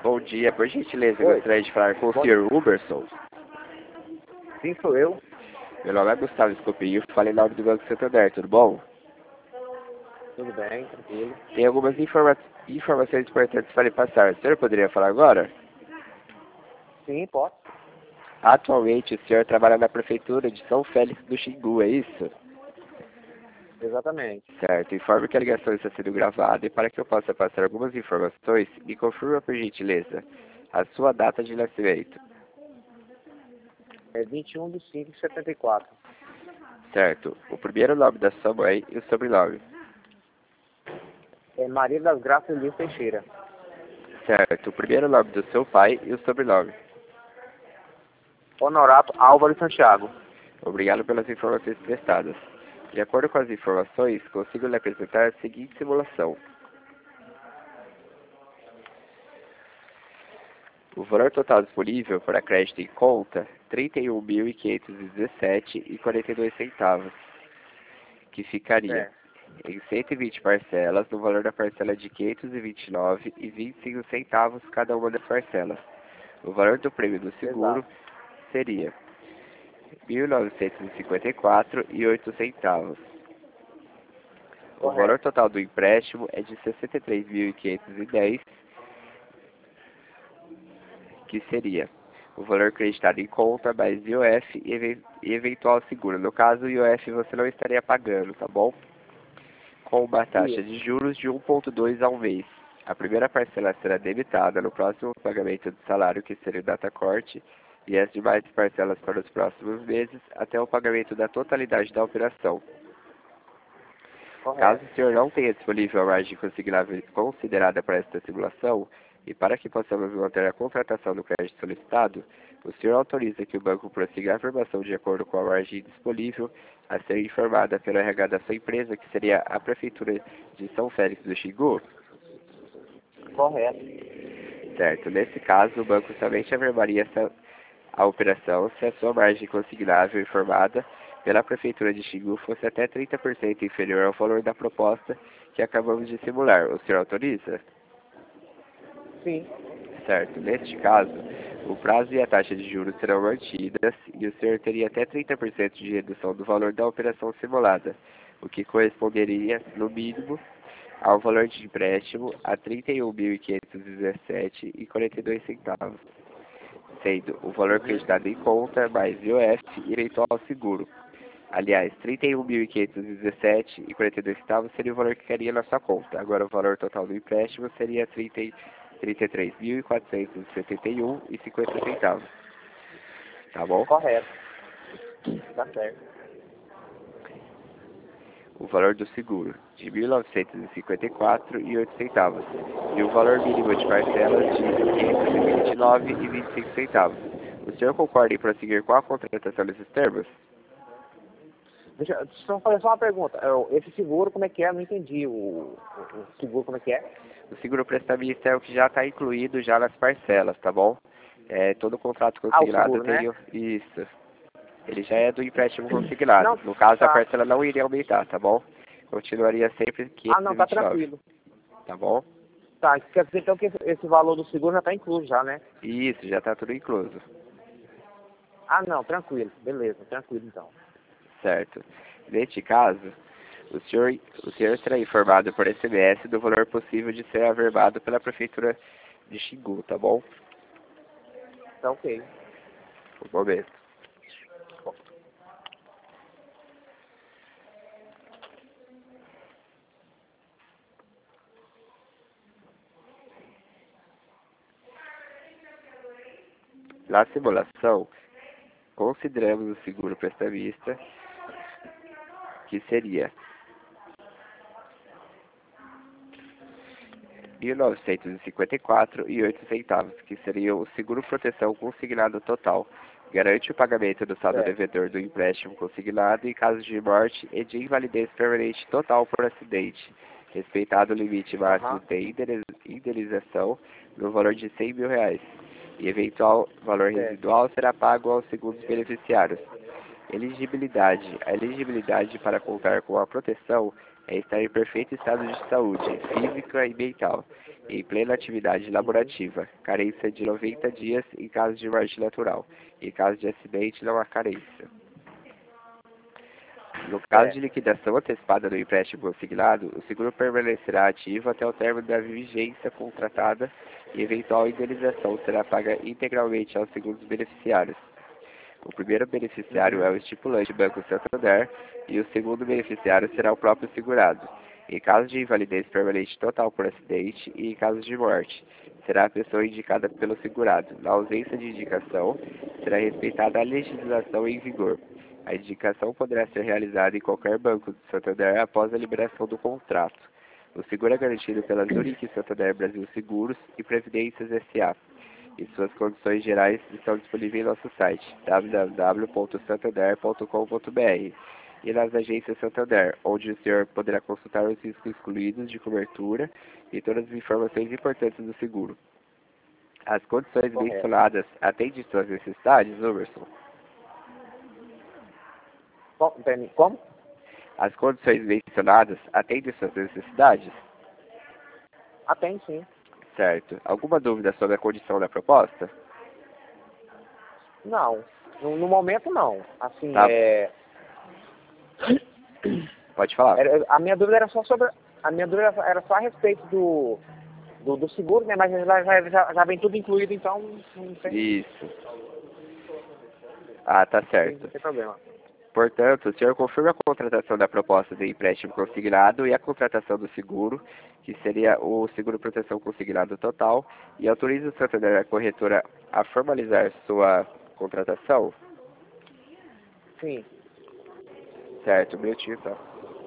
Bom dia, por gentileza, eu Oi. gostaria de falar com o Bom- Sr. Huberson. Sim, sou eu. Meu nome é Gustavo Escopinho, falei em nome do Banco Santander, tudo bom? Tudo bem, tranquilo. Tem algumas informações importantes para lhe passar. O senhor poderia falar agora? Sim, posso. Atualmente, o senhor trabalha na Prefeitura de São Félix do Xingu, é isso? Exatamente. Certo, informe que a ligação está sendo gravada e para que eu possa passar algumas informações, me confirma por gentileza a sua data de nascimento. É 21/5/74. Certo, o primeiro nome da sua mãe e o sobrenome. É Maria das Graças Elias Teixeira. Certo, o primeiro nome do seu pai e o sobrenome. Honorato Álvaro Santiago. Obrigado pelas informações prestadas. De acordo com as informações, consigo lhe apresentar a seguinte simulação. O valor total disponível para crédito em conta, R$ 31.517,42, que ficaria Certo. em 120 parcelas, no valor da parcela de R$ 529,25 cada uma das parcelas. O valor do prêmio do seguro Exato. seria R$ 1.954,08. O valor Correto. total do empréstimo é de R$ 63.510, que seria o valor creditado em conta mais IOF e eventual seguro. No caso, o IOF você não estaria pagando, tá bom? Com uma taxa Isso. de juros de 1,2 ao mês. A primeira parcela será debitada no próximo pagamento do salário, que seria o data corte, e as demais parcelas para os próximos meses, até o pagamento da totalidade da operação. Caso Correto. o senhor não tenha disponível a margem consignável considerada para esta simulação, e para que possamos manter a contratação do crédito solicitado, o senhor autoriza que o banco prossiga a afirmação de acordo com a margem disponível a ser informada pelo RH da sua empresa, que seria a Prefeitura de São Félix do Xingu? Correto. Certo. Nesse caso, o banco somente afirmaria a operação se a sua margem consignável informada pela Prefeitura de Xingu fosse até 30% inferior ao valor da proposta que acabamos de simular. O senhor autoriza? Sim. Certo. Neste caso, o prazo e a taxa de juros serão mantidas e o senhor teria até 30% de redução do valor da operação simulada, o que corresponderia, no mínimo, ao valor de empréstimo a R$ 31.517,42, sendo o valor acreditado em conta mais IOF e eventual seguro. Aliás, R$ 31.517,42 seria o valor que cairia na sua conta. Agora, o valor total do empréstimo seria R$ 33.471,50. Tá bom? Correto. Tá certo. O valor do seguro, de R$ 1.954,08. E o valor mínimo de parcelas de R$ 529,25. O senhor concorda em prosseguir com a contratação desses termos? Deixa eu só fazer só uma pergunta. Esse seguro, como é que é? Eu não entendi o seguro, como é que é? O seguro prestamista é o que já está incluído já nas parcelas, tá bom? Todo contrato O consignado seguro, né? tem isso. Ele já é do empréstimo consignado. Não, No caso, a tá. parcela não iria aumentar, tá bom? Continuaria sempre Ah, não, tá 529, tranquilo. tá bom? Tá, quer dizer então que esse valor do seguro já tá incluso já, né? Isso, já está tudo incluso, Ah, não, tranquilo. Beleza, tranquilo então. certo? Neste caso, o senhor será informado por SMS do valor possível de ser averbado pela Prefeitura de Xingu, tá bom? Tá ok. Um momento. Na simulação, consideramos o seguro prestamista, que seria R$ 1.954,08, que seria o seguro proteção consignado total. Garante o pagamento do saldo Certo. devedor do empréstimo consignado em caso de morte e de invalidez permanente total por acidente, respeitado o limite máximo Aham. de indenização no valor de R$ 100.000, e eventual valor Certo. residual será pago aos segundos beneficiários. Elegibilidade. A elegibilidade para contar com a proteção é estar em perfeito estado de saúde, física e mental, em plena atividade laborativa, carência de 90 dias em caso de morte natural. Em caso de acidente, não há carência. No caso de Certo. liquidação antecipada do empréstimo consignado, o seguro permanecerá ativo até o término da vigência contratada e eventual indenização será paga integralmente aos segundos beneficiários. O primeiro beneficiário Uhum. é o estipulante Banco Santander e o segundo beneficiário será o próprio segurado. Em caso de invalidez permanente total por acidente e em caso de morte, será a pessoa indicada pelo segurado. Na ausência de indicação, será respeitada a legislação em vigor. A indicação poderá ser realizada em qualquer banco do Santander após a liberação do contrato. O seguro é garantido pela Zurich Santander Brasil Seguros e Previdências S.A. E suas condições gerais estão disponíveis em nosso site www.santander.com.br e nas agências Santander, onde o senhor poderá consultar os riscos excluídos de cobertura e todas as informações importantes do seguro. As condições Correto. mencionadas atendem suas necessidades, Emerson? Como? As condições mencionadas atendem suas necessidades? Atende sim. Certo. Alguma dúvida sobre a condição da proposta? Não. No momento não. Assim, Tá. Pode falar. A minha dúvida era só sobre. A minha dúvida era só a respeito do seguro, né? Mas já vem tudo incluído, então não tem, Isso. Ah, tá certo. não tem problema. Portanto, o senhor confirma a contratação da proposta de empréstimo consignado e a contratação do seguro, que seria o seguro proteção consignado total, e autoriza o Santander, a corretora, a formalizar sua contratação? Sim. Certo, um minutinho só.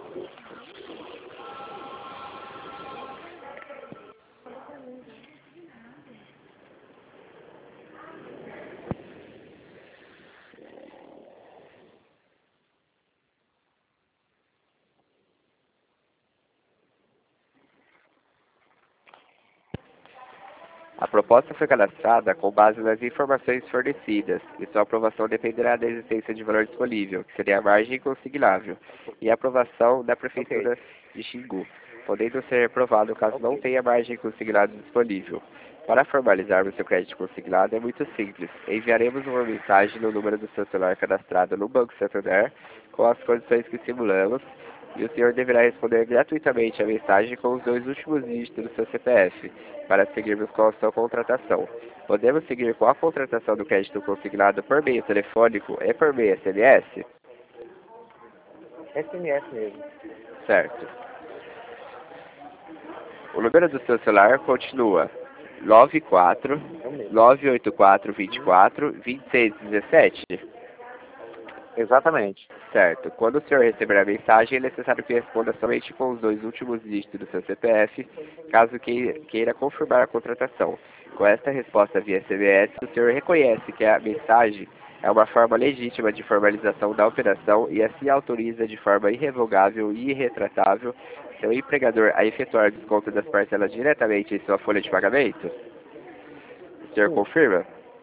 A proposta foi cadastrada com base nas informações fornecidas, e sua aprovação dependerá da existência de valor disponível, que seria a margem consignável, e a aprovação da Prefeitura de Xingu, podendo ser reprovado caso não tenha margem consignada disponível. Para formalizarmos seu crédito consignado é muito simples. Enviaremos uma mensagem no número do seu celular cadastrado no Banco Santander, com as condições que simulamos, e o senhor deverá responder gratuitamente a mensagem com os 2 últimos dígitos do seu CPF, para seguirmos com a sua contratação. Podemos seguir com a contratação do crédito consignado por meio telefônico e por meio SMS? SMS mesmo. Certo. O número do seu celular continua 94 É o mesmo. 984 24 26 17. Exatamente. Certo. Quando o senhor receber a mensagem, é necessário que responda somente com os 2 últimos dígitos do seu CPF, caso queira confirmar a contratação. Com esta resposta via SMS, o senhor reconhece que a mensagem é uma forma legítima de formalização da operação e assim autoriza de forma irrevogável e irretratável seu empregador a efetuar desconto das parcelas diretamente em sua folha de pagamento? O senhor Sim. confirma?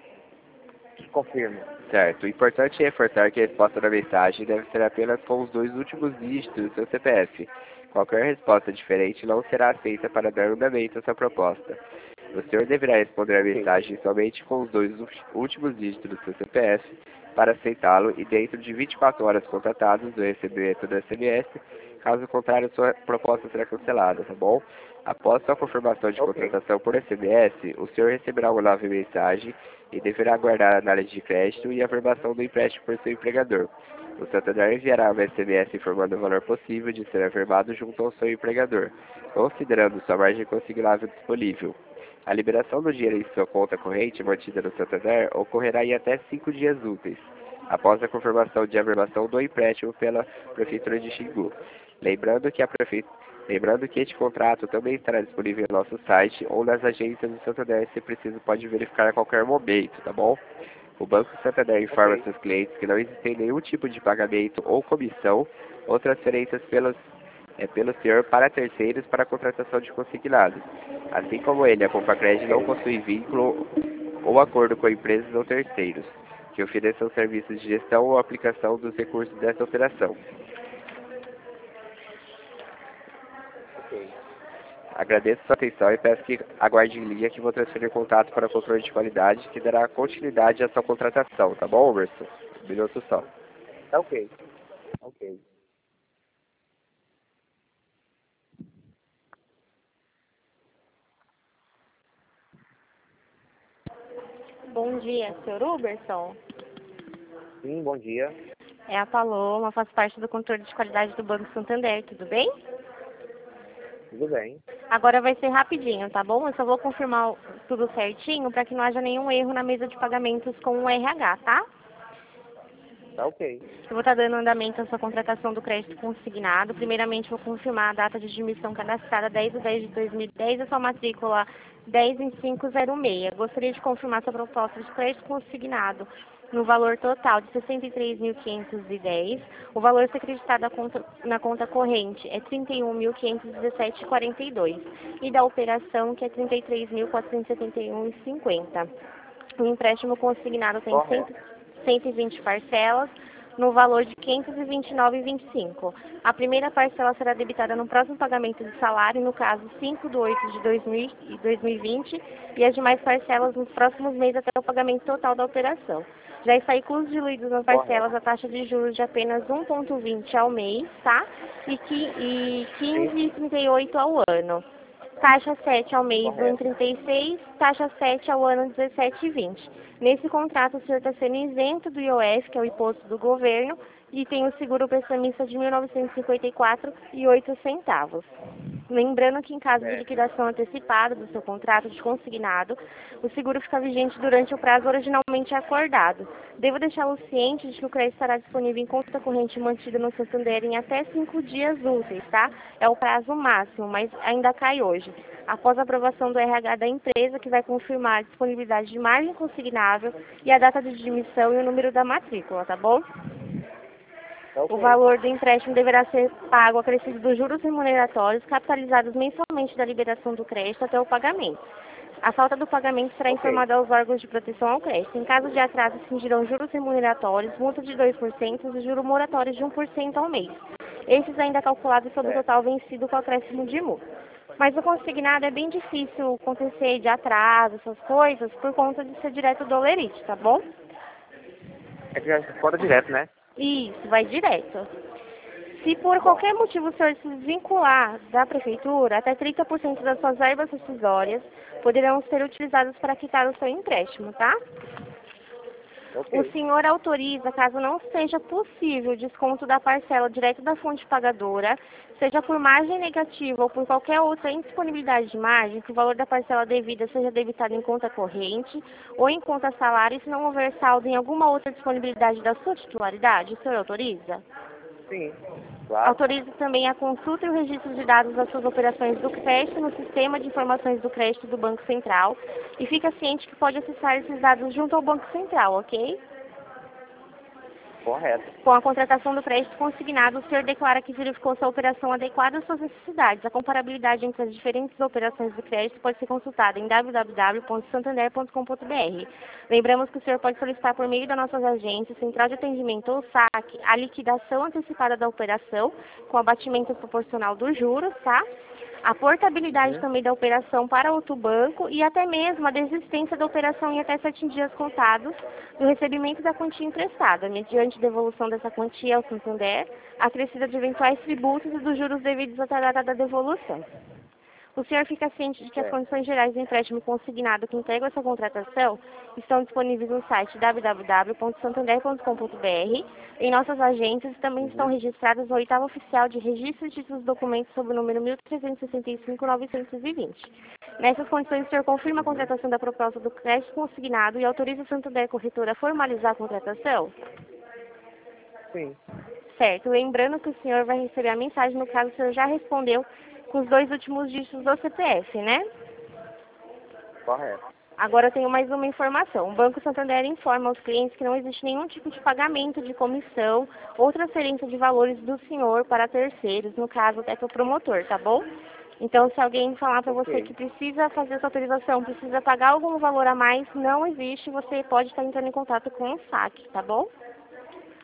Confirmo. Certo. O importante é reforçar que a resposta da mensagem deve ser apenas com os 2 últimos dígitos do seu CPF. Qualquer resposta diferente não será aceita para dar andamento à sua proposta. O senhor deverá responder a mensagem somente com os 2 últimos dígitos do seu CPF para aceitá-lo e dentro de 24 horas contatados do recebimento do SMS. Caso contrário, sua proposta será cancelada, tá bom? Após sua confirmação de contratação por SMS, o senhor receberá uma nova mensagem e deverá aguardar a análise de crédito e a aprovação do empréstimo por seu empregador. O Santander enviará um SMS informando o valor possível de ser averbado junto ao seu empregador, considerando sua margem consignável disponível. A liberação do dinheiro em sua conta corrente mantida no Santander ocorrerá em até 5 dias úteis, após a confirmação de averbação do empréstimo pela Prefeitura de Xingu. Lembrando que este contrato também estará disponível no nosso site ou nas agências do Santander, se preciso pode verificar a qualquer momento, tá bom? O Banco Santander informa seus clientes que não existe nenhum tipo de pagamento ou comissão ou transferências pelo senhor para terceiros para a contratação de consignados. Assim como ele, a Compacred não possui vínculo ou acordo com empresas ou terceiros que ofereçam serviços de gestão ou aplicação dos recursos dessa operação. Agradeço sua atenção e peço que aguarde em linha que vou transferir contato para o controle de qualidade que dará continuidade à sua contratação, tá bom, Emerson? Um minuto só. Tá ok. Ok. Bom dia, Sr. Uberson. Sim, bom dia. É a Paloma, faço parte do controle de qualidade do Banco Santander, tudo bem? Tudo bem. Agora vai ser rapidinho, tá bom? Eu só vou confirmar tudo certinho para que não haja nenhum erro na mesa de pagamentos com o RH, tá? Tá ok. Eu vou estar dando andamento à sua contratação do crédito consignado. Primeiramente, vou confirmar a data de admissão cadastrada 10/10/2010 e a sua matrícula 10.506. Gostaria de confirmar sua proposta de crédito consignado no valor total de 63.510. O valor a ser acreditado na conta corrente é 31.517,42 e da operação que é 33.471,50. O empréstimo consignado tem Correto. 120 parcelas, no valor de R$ 529,25. A primeira parcela será debitada no próximo pagamento de salário, no caso 5/8/2020, e as demais parcelas nos próximos meses até o pagamento total da operação. Já está incluso diluídos nas parcelas a taxa de juros de apenas 1,20 ao mês, tá? E 15,38 ao ano. Taxa 7 ao mês, Correto. 1,36, taxa 7 ao ano, 17,20. Nesse contrato, o senhor está sendo isento do IOF, que é o imposto do governo, e tem o seguro prestamista de R$ 1.954,08. Lembrando que em caso de liquidação antecipada do seu contrato de consignado, o seguro fica vigente durante o prazo originalmente acordado. Devo deixá-lo ciente de que o crédito estará disponível em conta corrente mantida no Santander em até 5 dias úteis, tá? É o prazo máximo, mas ainda cai hoje. Após a aprovação do RH da empresa, que vai confirmar a disponibilidade de margem consignável e a data de admissão e o número da matrícula, tá bom? Tá ok. O valor do empréstimo deverá ser pago acrescido dos juros remuneratórios capitalizados mensalmente da liberação do crédito até o pagamento. A falta do pagamento será informada aos órgãos de proteção ao crédito. Em caso de atraso, se exigirão juros remuneratórios, multa de 2% e juros moratórios de 1% ao mês. Esses ainda calculados sobre o total vencido com acréscimo de multa. Mas o consignado é bem difícil acontecer de atraso, essas coisas, por conta de ser direto do Olerite, tá bom? É que já fora direto, né? Isso, vai direto. Se por qualquer motivo o senhor se desvincular da prefeitura, até 30% das suas verbas rescisórias poderão ser utilizadas para quitar o seu empréstimo, tá? Ok. O senhor autoriza, caso não seja possível o desconto da parcela direto da fonte pagadora, seja por margem negativa ou por qualquer outra indisponibilidade de margem, que o valor da parcela devida seja debitado em conta corrente ou em conta salário, se não houver saldo em alguma outra disponibilidade da sua titularidade, o senhor autoriza? Sim. Claro. Autoriza também a consulta e o registro de dados das suas operações do crédito no Sistema de Informações do Crédito do Banco Central e fica ciente que pode acessar esses dados junto ao Banco Central, ok? Correto. Com a contratação do crédito consignado, o senhor declara que verificou sua operação adequada às suas necessidades. A comparabilidade entre as diferentes operações do crédito pode ser consultada em www.santander.com.br. Lembramos que o senhor pode solicitar por meio das nossas agências, Central de Atendimento ou SAC, a liquidação antecipada da operação, com abatimento proporcional dos juros, tá? A portabilidade também da operação para outro banco e até mesmo a desistência da operação em até 7 dias contados do recebimento da quantia emprestada, mediante devolução dessa quantia ao Santander, acrescida de eventuais tributos e dos juros devidos até a data da devolução. O senhor fica ciente de que as condições gerais do empréstimo consignado que integram essa contratação estão disponíveis no site www.santander.com.br. Em nossas agências também estão registradas no oitavo oficial de registro de títulos e documentos sob o número 1365-920. Nessas condições, o senhor confirma a contratação da proposta do crédito consignado e autoriza o Santander Corretora a formalizar a contratação? Sim. Certo. Lembrando que o senhor vai receber a mensagem, no caso o senhor já respondeu com os 2 últimos dígitos do CPF, né? Correto. Agora eu tenho mais uma informação. O Banco Santander informa aos clientes que não existe nenhum tipo de pagamento de comissão ou transferência de valores do senhor para terceiros, no caso até para o promotor, tá bom? Então, se alguém falar para você que precisa fazer essa autorização, precisa pagar algum valor a mais, não existe, você pode estar entrando em contato com o SAC, tá bom?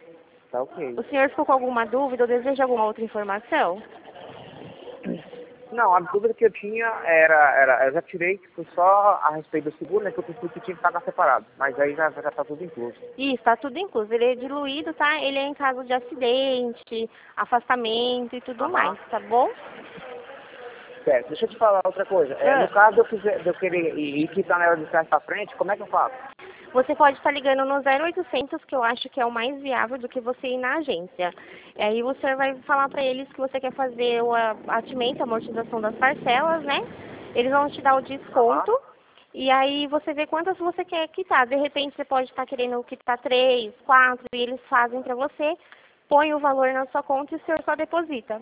Tá ok. O senhor ficou com alguma dúvida ou deseja alguma outra informação? Não, a dúvida que eu tinha era eu já tirei, que foi só a respeito do seguro, né, que eu pensei que tinha que pagar separado, mas aí já tá tudo incluso. Isso, tá tudo incluso. Ele é diluído, tá? Ele é em caso de acidente, afastamento e tudo mais, tá bom? Certo, deixa eu te falar outra coisa. No caso de eu querer ir quitar nela de trás pra frente, como é que eu faço? Você pode estar ligando no 0800, que eu acho que é o mais viável do que você ir na agência. E aí você vai falar para eles que você quer fazer o abatimento, a amortização das parcelas, né? Eles vão te dar o desconto. E aí você vê quantas você quer quitar. De repente você pode estar querendo quitar 3, 4, e eles fazem para você, põe o valor na sua conta e o senhor só deposita.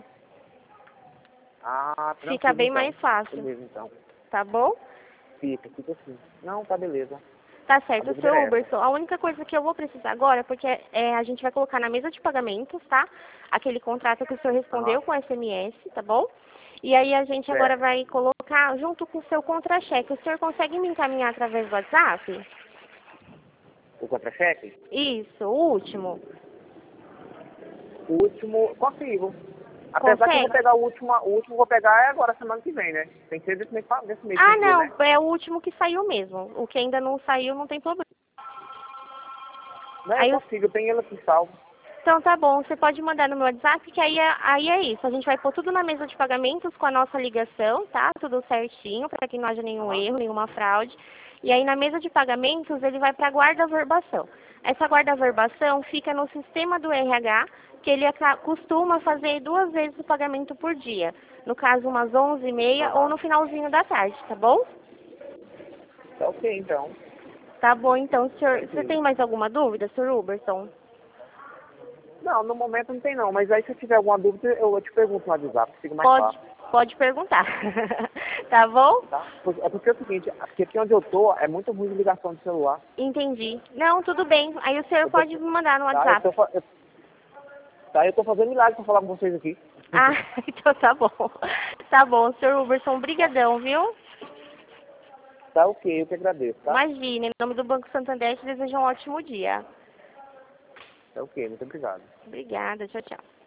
Ah, tranquilo. Fica bem então. mais fácil. Beleza, então. Tá bom? Fica assim. Não, tá beleza. Tá certo, Sr. Huberson. A única coisa que eu vou precisar agora, porque a gente vai colocar na mesa de pagamentos, tá? Aquele contrato que o senhor respondeu com SMS, tá bom? E aí a gente agora vai colocar junto com o seu contra-cheque. O senhor consegue me encaminhar através do WhatsApp? O contra-cheque? Isso, o último. O último, consigo. Apesar que eu vou pegar o último eu vou pegar agora, semana que vem, né? Tem que ser desse mês Ah, não, né? é o último que saiu mesmo. O que ainda não saiu não tem problema. Não, é possível, eu tenho ele aqui salvo. Então tá bom, você pode mandar no meu WhatsApp, que aí é isso. A gente vai pôr tudo na mesa de pagamentos com a nossa ligação, tá? Tudo certinho, para que não haja nenhum erro, nenhuma fraude. E aí na mesa de pagamentos ele vai para a guarda-verbação. Essa guarda-verbação fica no sistema do RH, que ele costuma fazer 2 vezes o pagamento por dia. No caso, umas 11h30 ou no finalzinho da tarde, tá bom? Tá ok, então. Tá bom, então, senhor. Você tem mais alguma dúvida, Sr. Huberson? Não, no momento não tem não, mas aí se eu tiver alguma dúvida, eu te pergunto no WhatsApp, fica mais fácil. Pode perguntar. Tá bom? Tá? É porque é o seguinte, aqui onde eu tô é muito ruim de ligação de celular. Entendi. Não, tudo bem. Aí o senhor pode me mandar no WhatsApp. Eu tô fazendo milagre pra falar com vocês aqui. Ah, então tá bom. Tá bom, Sr. Huberson, brigadão, viu? Tá ok, eu que agradeço, tá? Imagina, em nome do Banco Santander, te desejo um ótimo dia. Tá ok, muito obrigado. Obrigada, tchau, tchau.